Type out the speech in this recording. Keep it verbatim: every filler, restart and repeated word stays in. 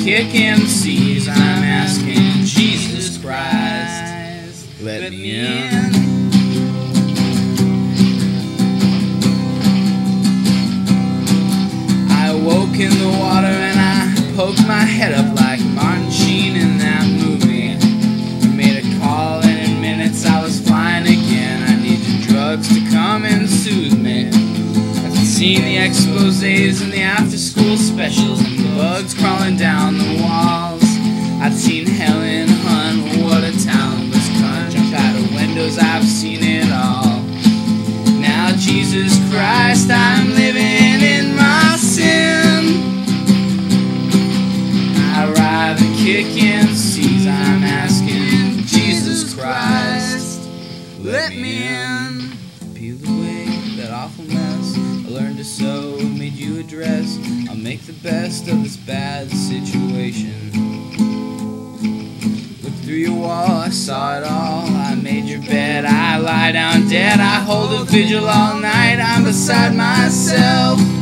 kick M Cs. I'm asking Jesus Christ, let me in. I woke in the water and I poked my head up like Martin Sheen in that movie. I made a call and in minutes I was flying again. I needed drugs to come and soothe me. I've seen the exposés and the after-school specials and the bugs crawling down the walls. I've seen Helen Hunt, what a talentless cunt. Jump out of windows, I've seen it all. Now Jesus Christ, I'm living in my sin. I'd rather kick M Cs. I'm asking Jesus Christ, let me in. Peel away that awful mess I learned to sew, made you a dress. I'll make the best of this bad situation. Looked through your wall, I saw it all. I made your bed, I lie down dead. I hold a vigil all night, I'm beside myself.